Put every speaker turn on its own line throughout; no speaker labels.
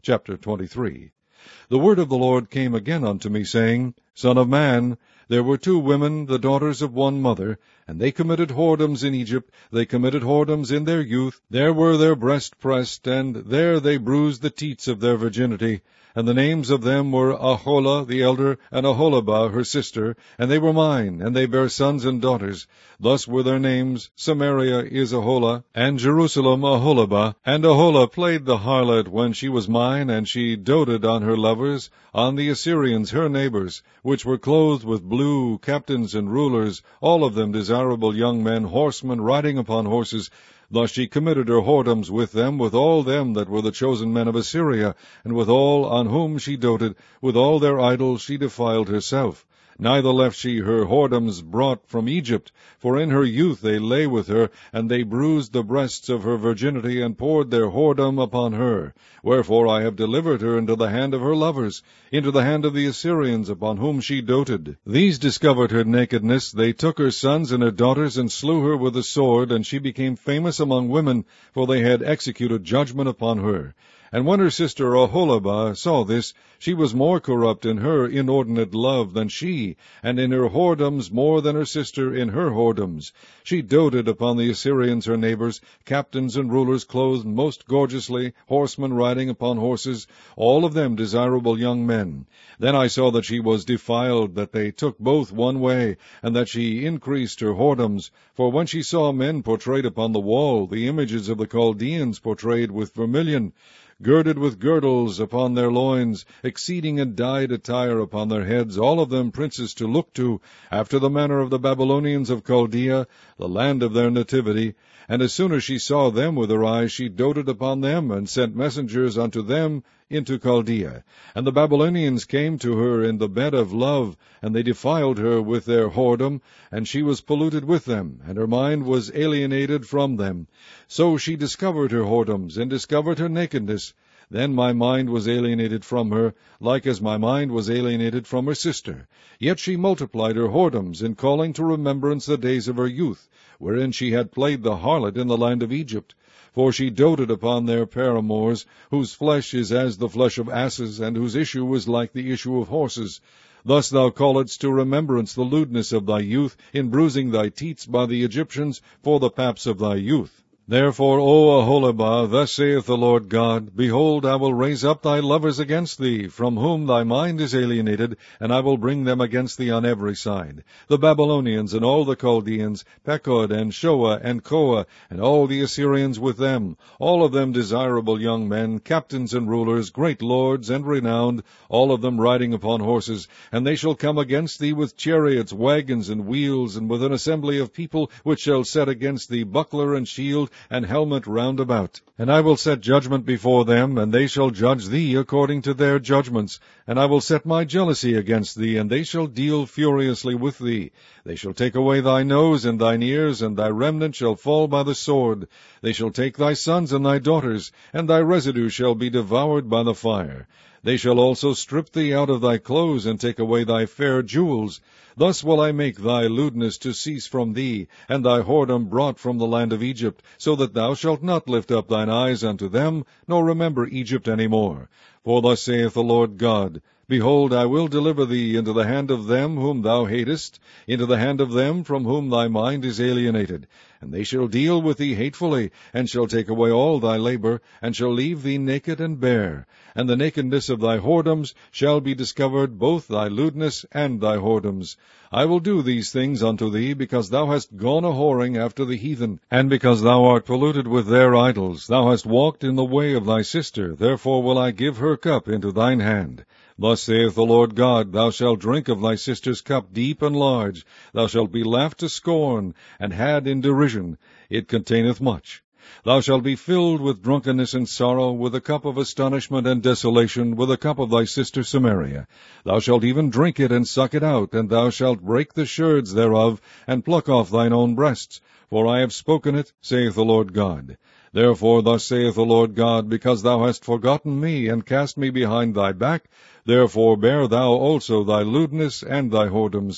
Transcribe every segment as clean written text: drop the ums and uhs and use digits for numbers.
Chapter 23. The word of the Lord came again unto me, saying, Son of man, there were 2 women, the daughters of one mother, and they committed whoredoms in Egypt, they committed whoredoms in their youth, there were their breast pressed, and there they bruised the teats of their virginity. And the names of them were Aholah the elder, and Aholibah her sister, and they were mine, and they bare sons and daughters. Thus were their names, Samaria is Aholah, and Jerusalem Aholibah. And Aholah played the harlot when she was mine, and she doted on her lovers, on the Assyrians her neighbors, which were clothed with blue, captains and rulers, all of them desirable young men, horsemen riding upon horses. Thus she committed her whoredoms with them, with all them that were the chosen men of Assyria, and with all on whom she doted, with all their idols she defiled herself. Neither left she her whoredoms brought from Egypt, for in her youth they lay with her, and they bruised the breasts of her virginity, and poured their whoredom upon her. Wherefore I have delivered her into the hand of her lovers, into the hand of the Assyrians, upon whom she doted. These discovered her nakedness, they took her sons and her daughters, and slew her with the sword, and she became famous among women, for they had executed judgment upon her. And when her sister Aholibah saw this, she was more corrupt in her inordinate love than she, and in her whoredoms more than her sister in her whoredoms. She doted upon the Assyrians her neighbors, captains and rulers clothed most gorgeously, horsemen riding upon horses, all of them desirable young men. Then I saw that she was defiled, that they took both one way, and that she increased her whoredoms. For when she saw men portrayed upon the wall, the images of the Chaldeans portrayed with vermilion, girded with girdles upon their loins, exceeding in dyed attire upon their heads, all of them princes to look to, after the manner of the Babylonians of Chaldea, the land of their nativity. And as soon as she saw them with her eyes, she doted upon them, and sent messengers unto them into Chaldea. And the Babylonians came to her in the bed of love, and they defiled her with their whoredom, and she was polluted with them, and her mind was alienated from them. So she discovered her whoredoms, and discovered her nakedness. Then my mind was alienated from her, like as my mind was alienated from her sister. Yet she multiplied her whoredoms, in calling to remembrance the days of her youth, wherein she had played the harlot in the land of Egypt. For she doted upon their paramours, whose flesh is as the flesh of asses, and whose issue is like the issue of horses. Thus thou calledst to remembrance the lewdness of thy youth, in bruising thy teats by the Egyptians for the paps of thy youth. Therefore, O Aholibah, thus saith the Lord God, Behold, I will raise up thy lovers against thee, from whom thy mind is alienated, and I will bring them against thee on every side. The Babylonians, and all the Chaldeans, Pekod, and Shoah, and Koah, and all the Assyrians with them, all of them desirable young men, captains and rulers, great lords, and renowned, all of them riding upon horses. And they shall come against thee with chariots, wagons, and wheels, and with an assembly of people, which shall set against thee buckler and shield, and helmet round about. And I will set judgment before them, and they shall judge thee according to their judgments. And I will set my jealousy against thee, and they shall deal furiously with thee. They shall take away thy nose and thine ears, and thy remnant shall fall by the sword. They shall take thy sons and thy daughters, and thy residue shall be devoured by the fire. They shall also strip thee out of thy clothes, and take away thy fair jewels. Thus will I make thy lewdness to cease from thee, and thy whoredom brought from the land of Egypt, so that thou shalt not lift up thine eyes unto them, nor remember Egypt any more. For thus saith the Lord God, Behold, I will deliver thee into the hand of them whom thou hatest, into the hand of them from whom thy mind is alienated. And they shall deal with thee hatefully, and shall take away all thy labor, and shall leave thee naked and bare. And the nakedness of thy whoredoms shall be discovered, both thy lewdness and thy whoredoms. I will do these things unto thee, because thou hast gone a-whoring after the heathen, and because thou art polluted with their idols. Thou hast walked in the way of thy sister, therefore will I give her cup into thine hand. Thus saith the Lord God, Thou shalt drink of thy sister's cup deep and large. Thou shalt be laughed to scorn, and had in derision. It containeth much. Thou shalt be filled with drunkenness and sorrow, with a cup of astonishment and desolation, with a cup of thy sister Samaria. Thou shalt even drink it and suck it out, and thou shalt break the sherds thereof, and pluck off thine own breasts. For I have spoken it, saith the Lord God. Therefore thus saith the Lord God, Because thou hast forgotten me, and cast me behind thy back, therefore bear thou also thy lewdness and thy whoredoms.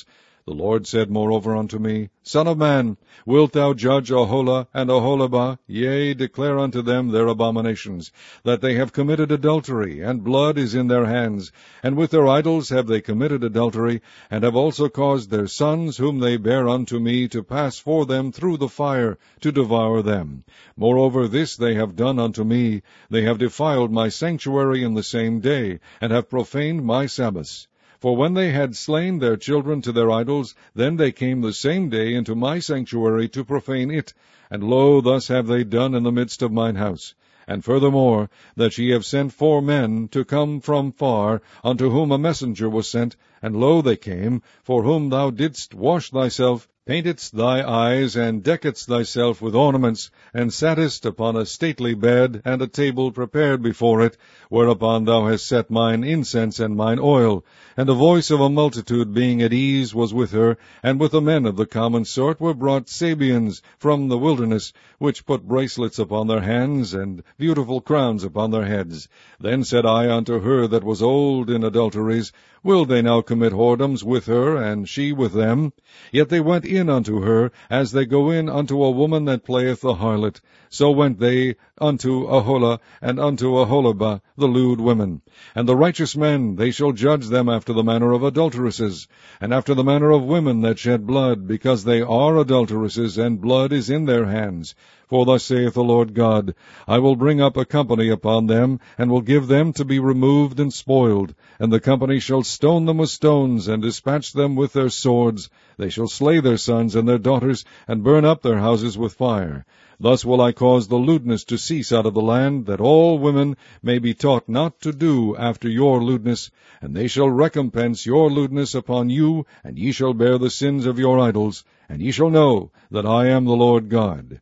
The Lord said moreover unto me, Son of man, wilt thou judge Aholah and Aholibah? Yea, declare unto them their abominations, that they have committed adultery, and blood is in their hands, and with their idols have they committed adultery, and have also caused their sons, whom they bear unto me, to pass for them through the fire, to devour them. Moreover, this they have done unto me, they have defiled my sanctuary in the same day, and have profaned my Sabbaths. For when they had slain their children to their idols, then they came the same day into my sanctuary to profane it. And lo, thus have they done in the midst of mine house. And furthermore, that ye have sent 4 men to come from far, unto whom a messenger was sent, and lo, they came, for whom thou didst wash thyself, paintedst thy eyes, and deckedst thyself with ornaments, and sattest upon a stately bed, and a table prepared before it, whereupon thou hast set mine incense and mine oil. And the voice of a multitude being at ease was with her, and with the men of the common sort were brought Sabeans from the wilderness, which put bracelets upon their hands, and beautiful crowns upon their heads. Then said I unto her that was old in adulteries, Will they now commit whoredoms with her, and she with them? Yet they went in unto her, as they go in unto a woman that playeth the harlot. So went they unto Aholah, and unto Aholibah, the lewd women. And the righteous men, they shall judge them after the manner of adulteresses, and after the manner of women that shed blood, because they are adulteresses, and blood is in their hands. For thus saith the Lord God, I will bring up a company upon them, and will give them to be removed and spoiled. And the company shall stone them with stones, and dispatch them with their swords. They shall slay their sons and their daughters, and burn up their houses with fire. Thus will I cause the lewdness to cease out of the land, that all women may be taught not to do after your lewdness. And they shall recompense your lewdness upon you, and ye shall bear the sins of your idols. And ye shall know that I am the Lord God.